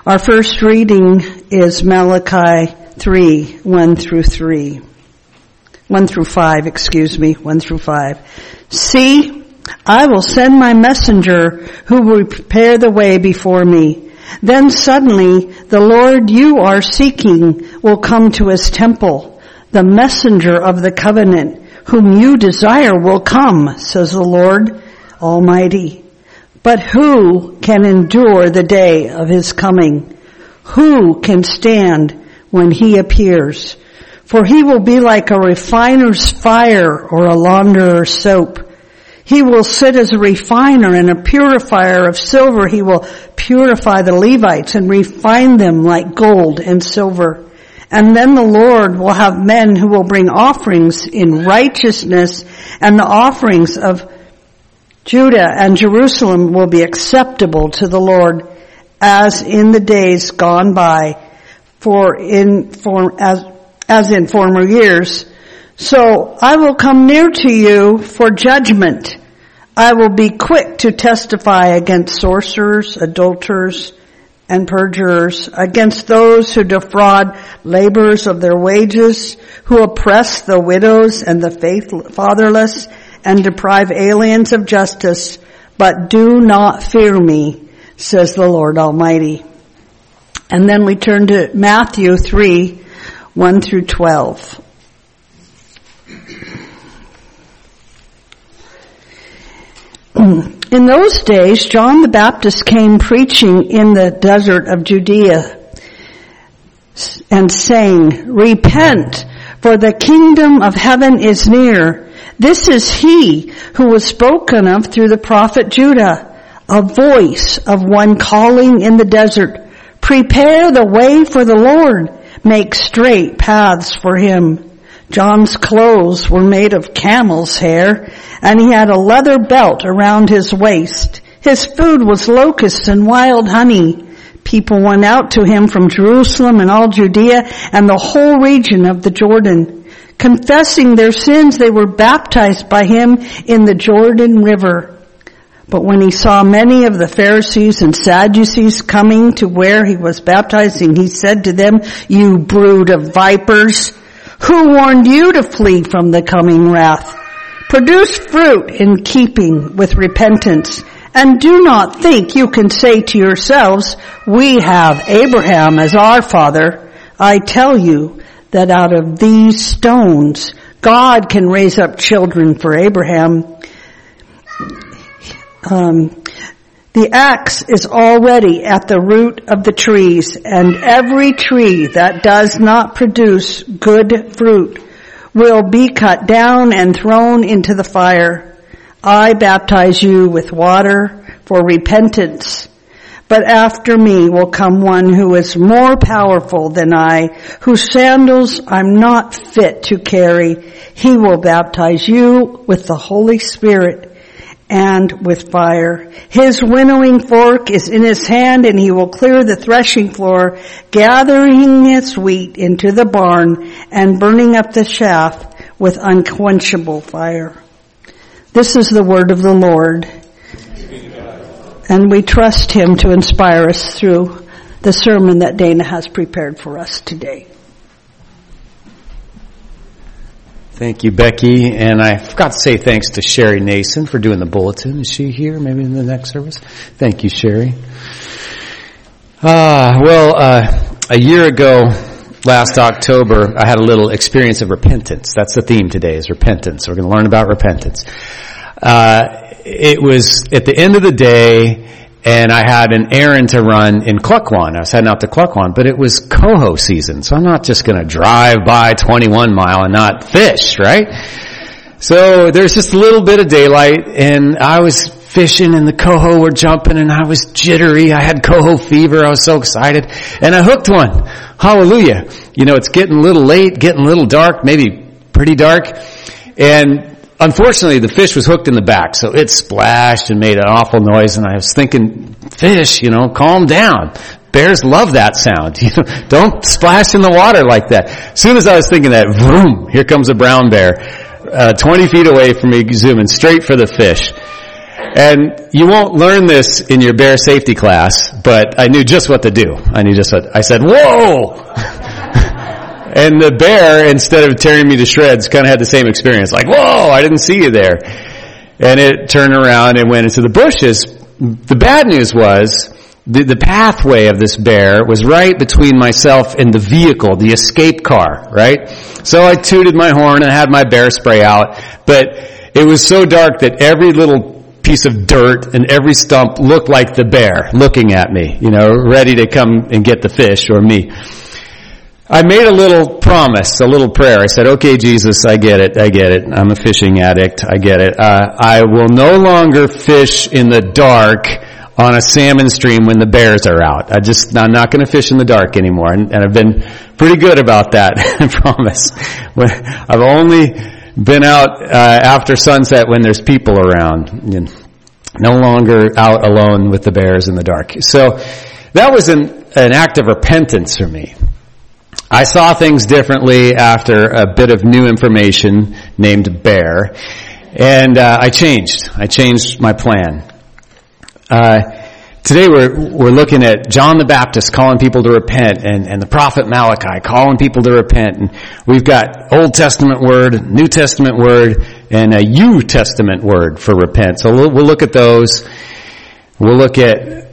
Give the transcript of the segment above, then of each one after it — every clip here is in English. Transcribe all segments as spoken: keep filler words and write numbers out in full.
Our first reading is Malachi three, one through three. One through five, excuse me, one through five. See, I will send my messenger who will prepare the way before me. Then suddenly the Lord you are seeking will come to his temple. The messenger of the covenant whom you desire will come, says the Lord Almighty. But who can endure the day of his coming? Who can stand when he appears? For he will be like a refiner's fire or a launderer's soap. He will sit as a refiner and a purifier of silver. He will purify the Levites and refine them like gold and silver. And then the Lord will have men who will bring offerings in righteousness, and the offerings of Judah and Jerusalem will be acceptable to the Lord, as in the days gone by, for in for as as in former years. So I will come near to you for judgment. I will be quick to testify against sorcerers, adulterers, and perjurers, against those who defraud laborers of their wages, who oppress the widows and the faith- fatherless, and deprive aliens of justice. But do not fear me, says the Lord Almighty. And then we turn to Matthew three, one through twelve. In those days, John the Baptist came preaching in the desert of Judea and saying, Repent, for the kingdom of heaven is near. This is he who was spoken of through the prophet Judah, a voice of one calling in the desert, Prepare the way for the Lord, make straight paths for him. John's clothes were made of camel's hair, and he had a leather belt around his waist. His food was locusts and wild honey. People went out to him from Jerusalem and all Judea and the whole region of the Jordan. Confessing their sins, they were baptized by him in the Jordan River. But when he saw many of the Pharisees and Sadducees coming to where he was baptizing, he said to them, You brood of vipers, who warned you to flee from the coming wrath? Produce fruit in keeping with repentance, and do not think you can say to yourselves, We have Abraham as our father. I tell you that out of these stones, God can raise up children for Abraham. Um, the axe is already at the root of the trees, and every tree that does not produce good fruit will be cut down and thrown into the fire. I baptize you with water for repentance, but after me will come one who is more powerful than I, whose sandals I'm not fit to carry. He will baptize you with the Holy Spirit and with fire. His winnowing fork is in his hand, and he will clear the threshing floor, gathering his wheat into the barn and burning up the chaff with unquenchable fire. This is the word of the Lord, and we trust him to inspire us through the sermon that Dana has prepared for us today. Thank you, Becky. And I forgot to say thanks to Sherry Nason for doing the bulletin. Is she here? Maybe in the next service? Thank you, Sherry. Ah, uh, well, uh, a year ago, last October, I had a little experience of repentance. That's the theme today, is repentance. We're going to learn about repentance. Uh, it was at the end of the day, and I had an errand to run in Cluckwan. I was heading out to Cluckwan, but it was coho season, so I'm not just going to drive by twenty-one mile and not fish, right? So there's just a little bit of daylight, and I was fishing, and the coho were jumping, and I was jittery. I had coho fever. I was so excited, and I hooked one. Hallelujah. You know, it's getting a little late, getting a little dark, maybe pretty dark, and unfortunately, the fish was hooked in the back, so it splashed and made an awful noise, and I was thinking, fish, you know, calm down. Bears love that sound. You know, don't splash in the water like that. As soon as I was thinking that, vroom, here comes a brown bear, uh, twenty feet away from me, zooming straight for the fish. And you won't learn this in your bear safety class, but I knew just what to do. I knew just what, I said, whoa! And the bear, instead of tearing me to shreds, kind of had the same experience. Like, whoa, I didn't see you there. And it turned around and went into the bushes. The bad news was, the, the pathway of this bear was right between myself and the vehicle, the escape car, right? So I tooted my horn and had my bear spray out, but it was so dark that every little piece of dirt and every stump looked like the bear looking at me, you know, ready to come and get the fish or me. I made a little promise, a little prayer. I said, okay, Jesus, I get it, I get it. I'm a fishing addict, I get it. Uh, I will no longer fish in the dark on a salmon stream when the bears are out. I just, I'm not going to fish in the dark anymore. And, and I've been pretty good about that, I promise. I've only been out uh, after sunset when there's people around. And no longer out alone with the bears in the dark. So that was an, an act of repentance for me. I saw things differently after a bit of new information named bear. And uh, I changed. I changed my plan. Uh, today we're, we're looking at John the Baptist calling people to repent and, and the prophet Malachi calling people to repent. And we've got Old Testament word, New Testament word, and a New Testament word for repent. So we'll, we'll look at those. We'll look at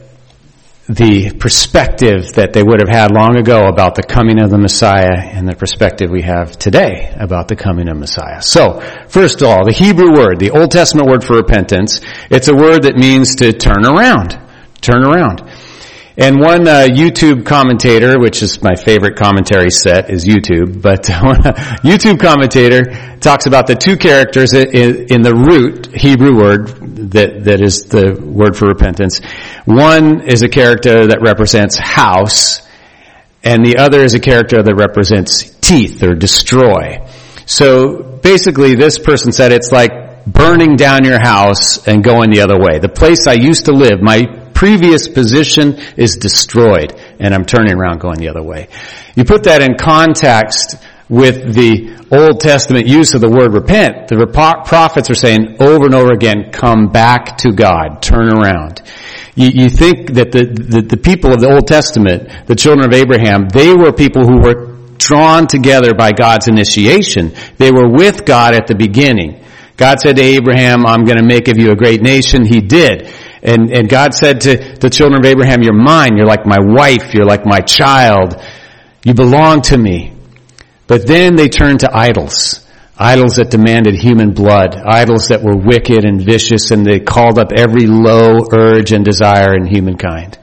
the perspective that they would have had long ago about the coming of the Messiah and the perspective we have today about the coming of Messiah. So, first of all, the Hebrew word, the Old Testament word for repentance, it's a word that means to turn around. Turn around. And one uh, YouTube commentator, which is my favorite commentary set, is YouTube, but one YouTube commentator talks about the two characters in, in the root Hebrew word that, that is the word for repentance. One is a character that represents house, and the other is a character that represents teeth or destroy. So basically this person said it's like burning down your house and going the other way. The place I used to live, my previous position is destroyed, and I'm turning around going the other way. You put that in context with the Old Testament use of the word repent. The prophets are saying over and over again, come back to God, turn around. You, you think that the, the, the people of the Old Testament, the children of Abraham, they were people who were drawn together by God's initiation. They were with God at the beginning. God said to Abraham, I'm going to make of you a great nation. He did. And, and God said to the children of Abraham, you're mine, you're like my wife, you're like my child, you belong to me. But then they turned to idols, idols that demanded human blood, idols that were wicked and vicious, and they called up every low urge and desire in humankind.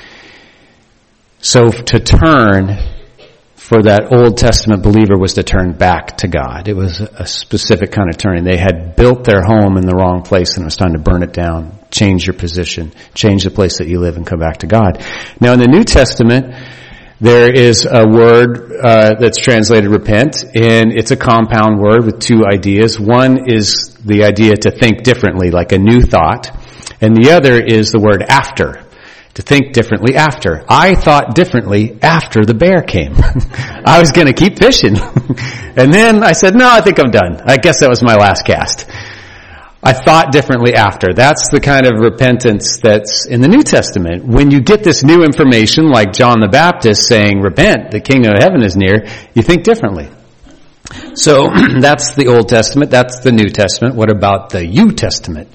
So to turn for that Old Testament believer was to turn back to God. It was a specific kind of turning. They had built their home in the wrong place, and it was time to burn it down, change your position, change the place that you live, and come back to God. Now in the New Testament, there is a word uh, that's translated repent, and it's a compound word with two ideas. One is the idea to think differently, like a new thought, and the other is the word after, to think differently after. I thought differently after the bear came. I was going to keep fishing. And then I said, no, I think I'm done. I guess that was my last cast. I thought differently after. That's the kind of repentance that's in the New Testament. When you get this new information, like John the Baptist saying, repent, the kingdom of heaven is near, you think differently. So that's the Old Testament. That's the New Testament. What about the New Testament?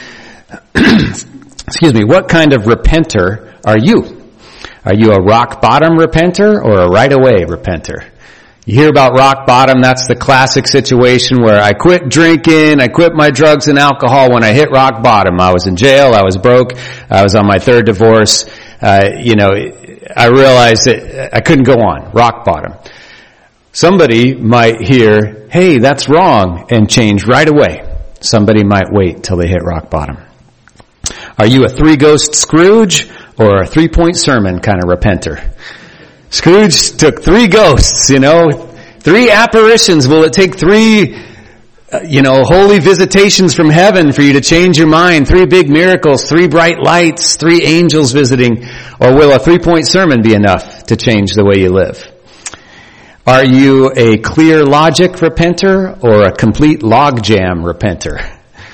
Excuse me, what kind of repenter are you? Are you a rock bottom repenter or a right away repenter? You hear about rock bottom, that's the classic situation where I quit drinking, I quit my drugs and alcohol when I hit rock bottom. I was in jail, I was broke, I was on my third divorce, uh, you know, I realized that I couldn't go on, rock bottom. Somebody might hear, hey, that's wrong, and change right away. Somebody might wait till they hit rock bottom. Are you a three-ghost Scrooge or a three-point sermon kind of repenter? Scrooge took three ghosts, you know, three apparitions. Will it take three, uh, you know, holy visitations from heaven for you to change your mind? Three big miracles, three bright lights, three angels visiting? Or will a three-point sermon be enough to change the way you live? Are you a clear logic repenter or a complete logjam repenter?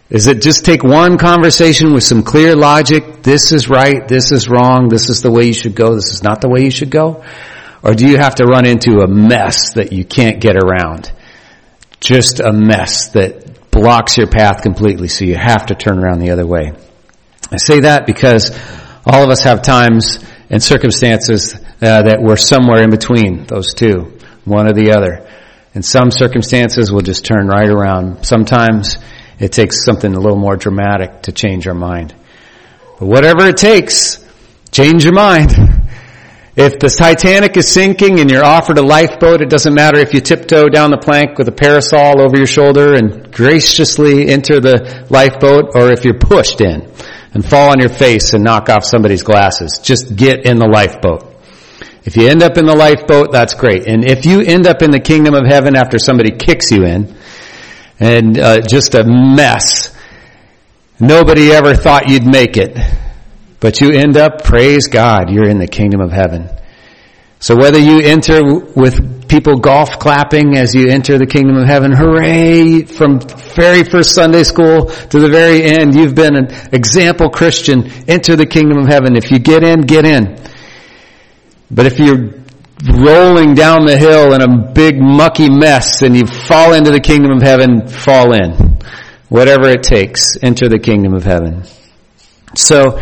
Is it just take one conversation with some clear logic? This is right, this is wrong, this is the way you should go, this is not the way you should go? Or do you have to run into a mess that you can't get around? Just a mess that blocks your path completely, so you have to turn around the other way. I say that because all of us have times and circumstances uh, that we're somewhere in between those two, one or the other. In some circumstances, we'll just turn right around. Sometimes it takes something a little more dramatic to change our mind. But whatever it takes, change your mind. If the Titanic is sinking and you're offered a lifeboat, it doesn't matter if you tiptoe down the plank with a parasol over your shoulder and graciously enter the lifeboat, or if you're pushed in and fall on your face and knock off somebody's glasses. Just get in the lifeboat. If you end up in the lifeboat, that's great. And if you end up in the kingdom of heaven after somebody kicks you in, and uh, just a mess, nobody ever thought you'd make it, but you end up, praise God, you're in the kingdom of heaven. So whether you enter with people golf clapping as you enter the kingdom of heaven, hooray, from very first Sunday school to the very end, you've been an example Christian, enter the kingdom of heaven. If you get in, get in. But if you're rolling down the hill in a big mucky mess and you fall into the kingdom of heaven, fall in. Whatever it takes, enter the kingdom of heaven. So,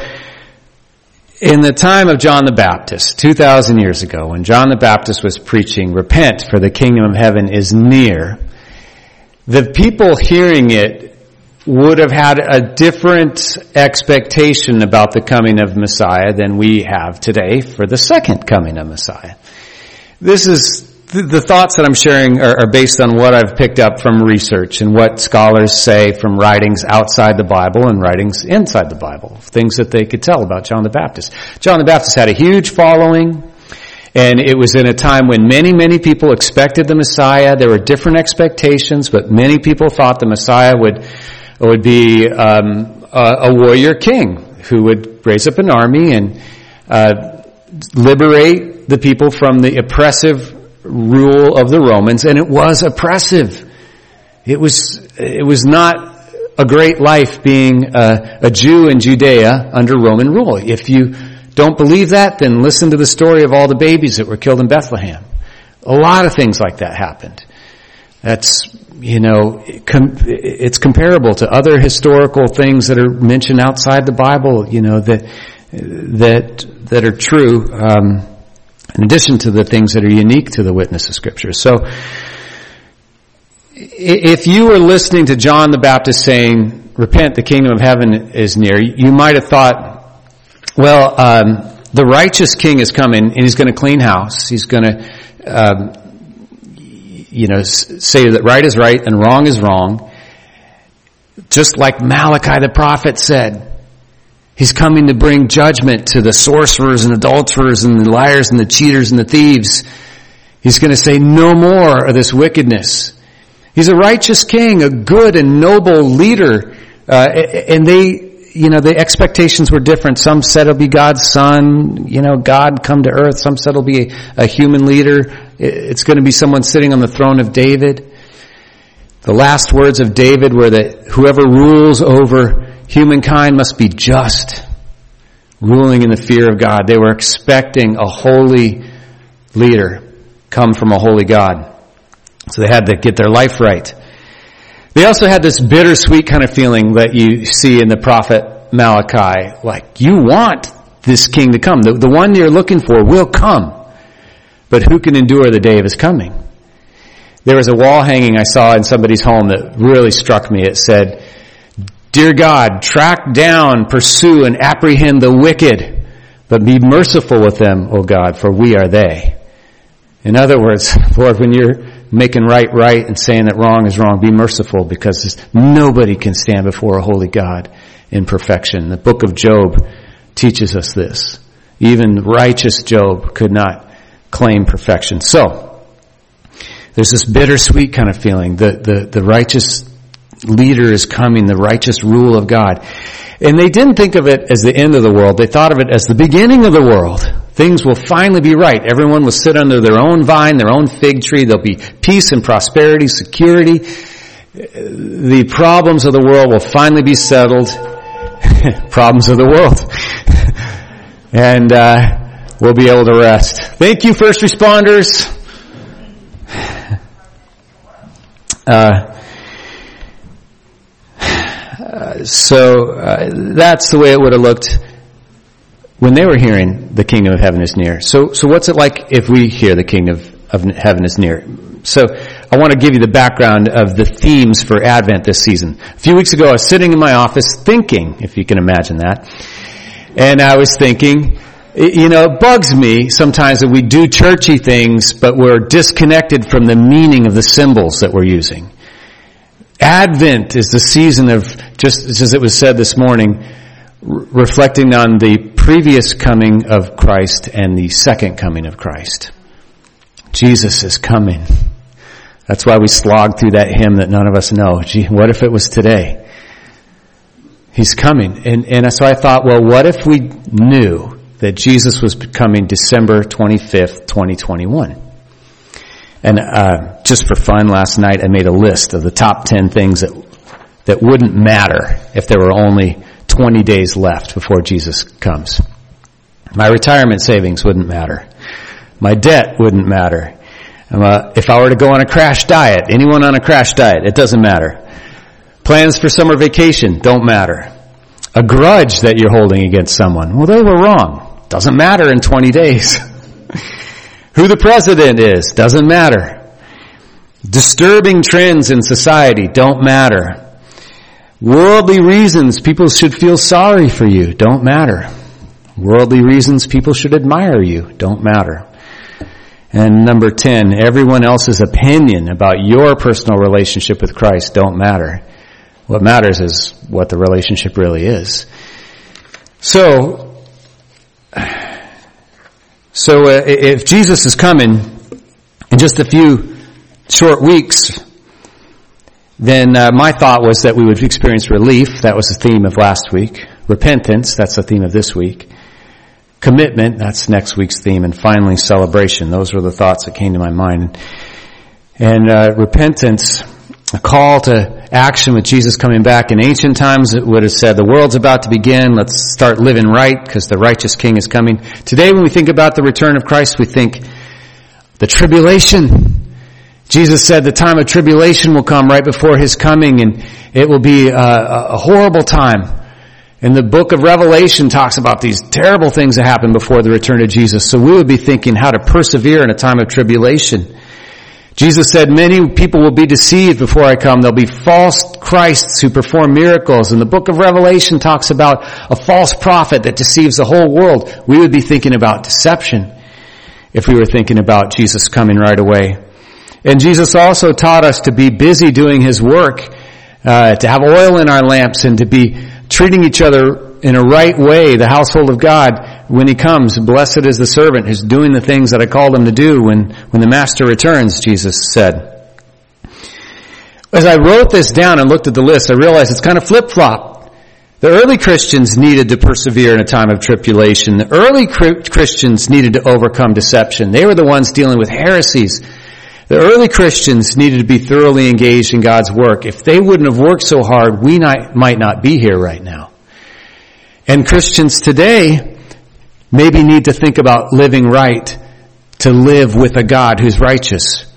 in the time of John the Baptist, two thousand years ago, when John the Baptist was preaching, repent for the kingdom of heaven is near, the people hearing it would have had a different expectation about the coming of Messiah than we have today for the second coming of Messiah. This is, the thoughts that I'm sharing are, are based on what I've picked up from research and what scholars say from writings outside the Bible and writings inside the Bible, things that they could tell about John the Baptist. John the Baptist had a huge following, and it was in a time when many, many people expected the Messiah. There were different expectations, but many people thought the Messiah would would be um, a, a warrior king who would raise up an army and uh, liberate the people from the oppressive rule of the Romans. And it was oppressive. It was it was not a great life being a, a Jew in Judea under Roman rule. If you don't believe that, then listen to the story of all the babies that were killed in Bethlehem. A lot of things like that happened. That's, you know, it's comparable to other historical things that are mentioned outside the Bible, you know, that that that are true, um, in addition to the things that are unique to the witness of Scripture. So, if you were listening to John the Baptist saying, repent, the kingdom of heaven is near, you might have thought, well, um, the righteous king is coming and he's going to clean house. He's going to, um, you know, say that right is right and wrong is wrong. Just like Malachi the prophet said, he's coming to bring judgment to the sorcerers and adulterers and the liars and the cheaters and the thieves. He's going to say no more of this wickedness. He's a righteous king, a good and noble leader. Uh, and they, you know, the expectations were different. Some said it'll be God's son, you know, God come to earth. Some said it'll be a, a human leader. It's going to be someone sitting on the throne of David. The last words of David were that whoever rules over humankind must be just, ruling in the fear of God. They were expecting a holy leader come from a holy God. So they had to get their life right. They also had this bittersweet kind of feeling that you see in the prophet Malachi. Like, you want this king to come. The, the one you're looking for will come. But who can endure the day of his coming? There was a wall hanging I saw in somebody's home that really struck me. It said, Dear God, track down, pursue, and apprehend the wicked, but be merciful with them, O God, for we are they. In other words, Lord, when you're making right right and saying that wrong is wrong, be merciful, because nobody can stand before a holy God in perfection. The book of Job teaches us this. Even righteous Job could not claim perfection. So, there's this bittersweet kind of feeling. The, the, the righteous leader is coming, the righteous rule of God. And they didn't think of it as the end of the world. They thought of it as the beginning of the world. Things will finally be right. Everyone will sit under their own vine, their own fig tree. There'll be peace and prosperity, security. the problems of the world will finally be settled. Problems of the world. And uh, we'll be able to rest. Thank you, first responders. Uh, uh, so uh, that's the way it would have looked when they were hearing the kingdom of heaven is near. So, so what's it like if we hear the kingdom of, of heaven is near? So I want to give you the background of the themes for Advent this season. A few weeks ago, I was sitting in my office thinking, if you can imagine that, and I was thinking, you know, it bugs me sometimes that we do churchy things, but we're disconnected from the meaning of the symbols that we're using. Advent is the season of, just as it was said this morning, r- reflecting on the previous coming of Christ and the second coming of Christ. Jesus is coming. That's why we slog through that hymn that none of us know. Gee, what if it was today? He's coming. And, and so I thought, well, what if we knew that Jesus was coming December twenty-fifth, twenty twenty-one? And uh, just for fun, last night I made a list of the top ten things that that wouldn't matter if there were only twenty days left before Jesus comes. My retirement savings wouldn't matter. My debt wouldn't matter. Uh, if I were to go on a crash diet, anyone on a crash diet, it doesn't matter. Plans for summer vacation don't matter. A grudge that you're holding against someone, well, they were wrong. Doesn't matter in twenty days. Who the president is, doesn't matter. Disturbing trends in society don't matter. Worldly reasons people should feel sorry for you don't matter. Worldly reasons people should admire you don't matter. And number ten, everyone else's opinion about your personal relationship with Christ don't matter. What matters is what the relationship really is. So, so uh, if Jesus is coming in just a few short weeks, then uh, my thought was that we would experience relief. That was the theme of last week. Repentance, that's the theme of this week. Commitment, that's next week's theme. And finally, celebration. Those were the thoughts that came to my mind. And uh, repentance, a call to action with Jesus coming back. In ancient times, it would have said, the world's about to begin. Let's start living right because the righteous king is coming. Today, when we think about the return of Christ, we think the tribulation. Jesus said the time of tribulation will come right before his coming, and it will be a, a horrible time. And the book of Revelation talks about these terrible things that happen before the return of Jesus. So we would be thinking how to persevere in a time of tribulation. Jesus said, many people will be deceived before I come. There'll be false Christs who perform miracles. And the book of Revelation talks about a false prophet that deceives the whole world. We would be thinking about deception if we were thinking about Jesus coming right away. And Jesus also taught us to be busy doing his work, uh, to have oil in our lamps and to be treating each other in a right way, the household of God, when he comes. Blessed is the servant who's doing the things that I called him to do when, when the master returns, Jesus said. As I wrote this down and looked at the list, I realized it's kind of flip-flop. The early Christians needed to persevere in a time of tribulation. The early Christians needed to overcome deception. They were the ones dealing with heresies. The early Christians needed to be thoroughly engaged in God's work. If they wouldn't have worked so hard, we not, might not be here right now. And Christians today maybe need to think about living right, to live with a God who's righteous.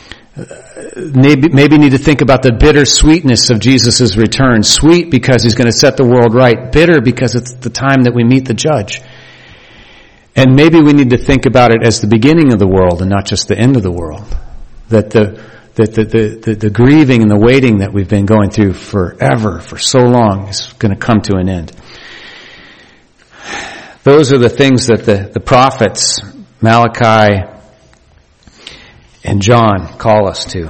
Maybe, maybe need to think about the bitter sweetness of Jesus' return. Sweet because he's going to set the world right. Bitter because it's the time that we meet the judge. And maybe we need to think about it as the beginning of the world and not just the end of the world. That the, that the, the, the, the grieving and the waiting that we've been going through forever, for so long, is going to come to an end. Those are the things that the, the prophets, Malachi and John, call us to.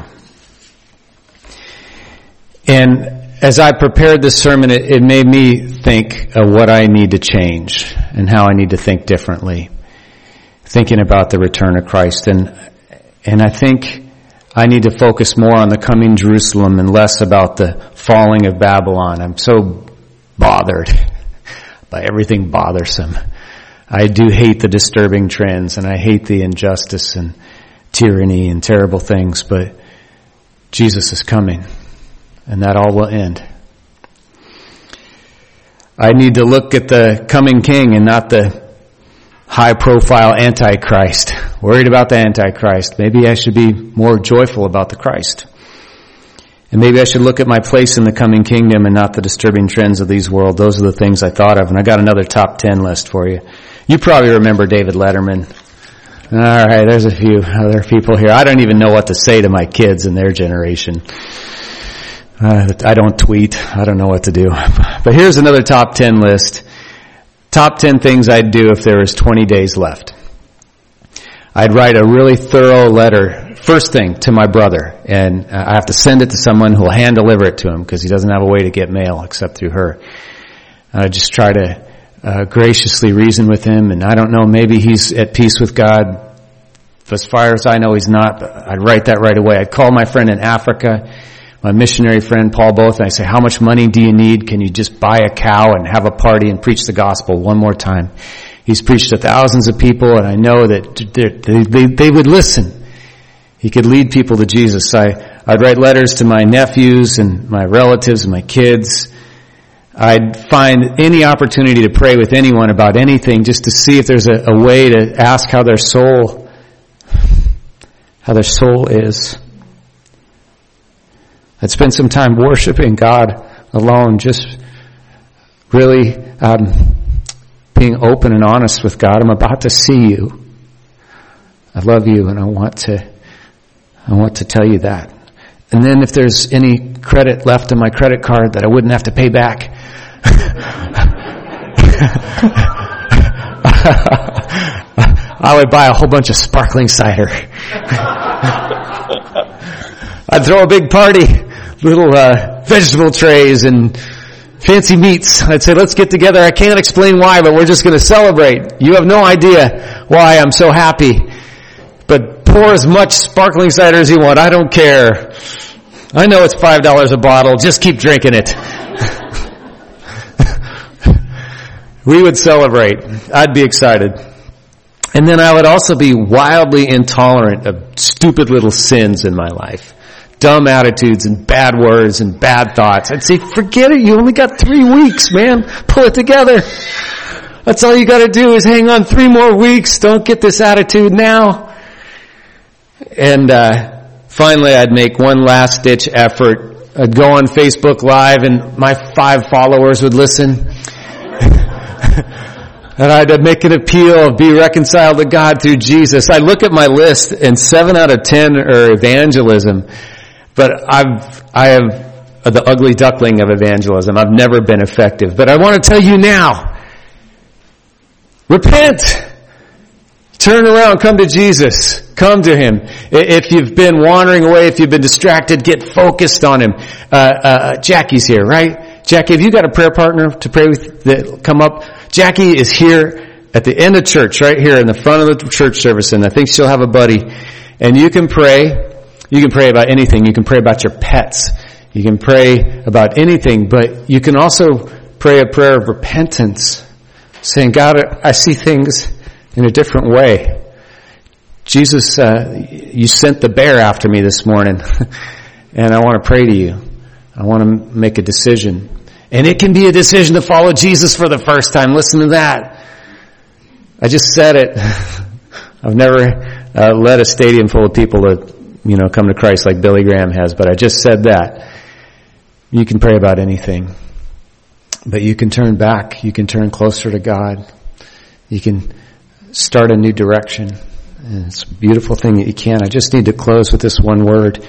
And as I prepared this sermon, it, it made me think of what I need to change and how I need to think differently, thinking about the return of Christ. And and I think I need to focus more on the coming Jerusalem and less about the falling of Babylon. I'm so bothered by everything bothersome. I do hate the disturbing trends, and I hate the injustice and tyranny and terrible things, but Jesus is coming. and that all will end. I need to look at the coming king and not the high-profile Antichrist. Worried about the Antichrist. Maybe I should be more joyful about the Christ. And maybe I should look at my place in the coming kingdom and not the disturbing trends of these world. Those are the things I thought of. And I got another top ten list for you. You probably remember David Letterman. All right, there's a few other people here. I don't even know what to say to my kids in their generation. Uh, I don't tweet. I don't know what to do. But here's another top ten list. Top ten things I'd do if there was twenty days left. I'd write a really thorough letter, first thing, to my brother. And I have to send it to someone who will hand deliver it to him because he doesn't have a way to get mail except through her. I just try to uh, graciously reason with him. And I don't know, maybe he's at peace with God. As far as I know, he's not. But I'd write that right away. I'd call my friend in Africa, my missionary friend Paul Both, and I say, how much money do you need? Can you just buy a cow and have a party and preach the gospel one more time? He's preached to thousands of people, and I know that they, they, they would listen. He could lead people to Jesus. I, I'd write letters to my nephews and my relatives and my kids. I'd find any opportunity to pray with anyone about anything just to see if there's a, a way to ask how their soul, how their soul is. I'd spend some time worshiping God alone, just really um, being open and honest with God. I'm about to see you. I love you, and I want to. I want to tell you that. And then, if there's any credit left on my credit card that I wouldn't have to pay back, I would buy a whole bunch of sparkling cider. I'd throw a big party, little uh, vegetable trays and fancy meats. I'd say, let's get together. I can't explain why, but we're just going to celebrate. You have no idea why I'm so happy. But pour as much sparkling cider as you want. I don't care. I know it's five dollars a bottle. Just keep drinking it. We would celebrate. I'd be excited. And then I would also be wildly intolerant of stupid little sins in my life. Dumb attitudes and bad words and bad thoughts. I'd say, forget it. You only got three weeks, man. Pull it together. That's all you got to do is hang on three more weeks. Don't get this attitude now. And uh finally, I'd make one last-ditch effort. I'd go on Facebook Live, and my five followers would listen. And I'd make an appeal of be reconciled to God through Jesus. I look at my list, and seven out of ten are evangelism. But I've, I have the ugly duckling of evangelism. I've never been effective. But I want to tell you now, repent. Turn around, come to Jesus. Come to Him. If you've been wandering away, if you've been distracted, get focused on Him. Uh, uh, Jackie's here, right? Jackie, have you got a prayer partner to pray with that come up? Jackie is here at the end of church, right here in the front of the church service, and I think she'll have a buddy. And you can pray. You can pray about anything. You can pray about your pets. You can pray about anything, but you can also pray a prayer of repentance, saying, God, I see things in a different way. Jesus, uh, you sent the bear after me this morning, and I want to pray to you. I want to make a decision. And it can be a decision to follow Jesus for the first time. Listen to that. I just said it. I've never uh, led a stadium full of people to, you know, come to Christ like Billy Graham has, but I just said that. You can pray about anything. But you can turn back. You can turn closer to God. You can start a new direction. And it's a beautiful thing that you can. I just need to close with this one word.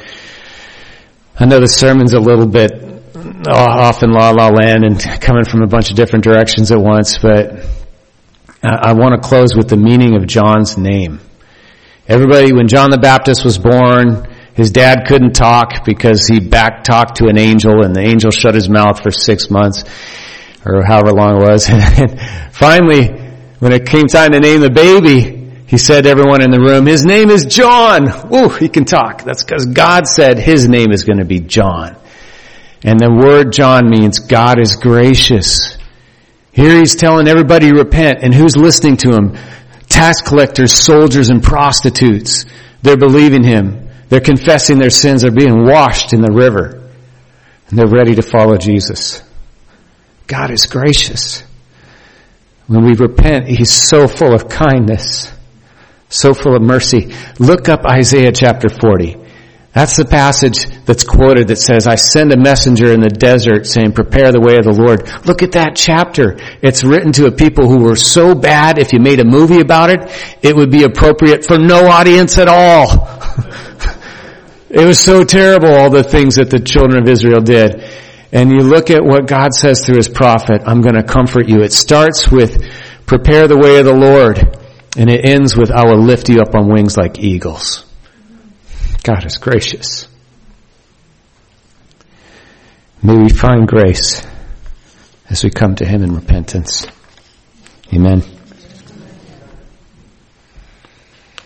I know the sermon's a little bit off in la la land and coming from a bunch of different directions at once, but I want to close with the meaning of John's name. Everybody, when John the Baptist was born, his dad couldn't talk because he back talked to an angel, and the angel shut his mouth for six months or however long it was. And finally, when it came time to name the baby, he said to everyone in the room, his name is John. Ooh, he can talk. That's because God said his name is going to be John. And the word John means God is gracious. Here he's telling everybody to repent. And who's listening to him? Tax collectors, soldiers, and prostitutes. They're believing him. They're confessing their sins. They're being washed in the river. and they're ready to follow Jesus. God is gracious. When we repent, He's so full of kindness, so full of mercy. Look up Isaiah chapter forty. That's the passage that's quoted that says, I send a messenger in the desert saying, prepare the way of the Lord. Look at that chapter. It's written to a people who were so bad, if you made a movie about it, it would be appropriate for no audience at all. It was so terrible, all the things that the children of Israel did. And you look at what God says through His prophet, I'm going to comfort you. It starts with, prepare the way of the Lord. And it ends with, I will lift you up on wings like eagles. God is gracious. May we find grace as we come to Him in repentance. Amen.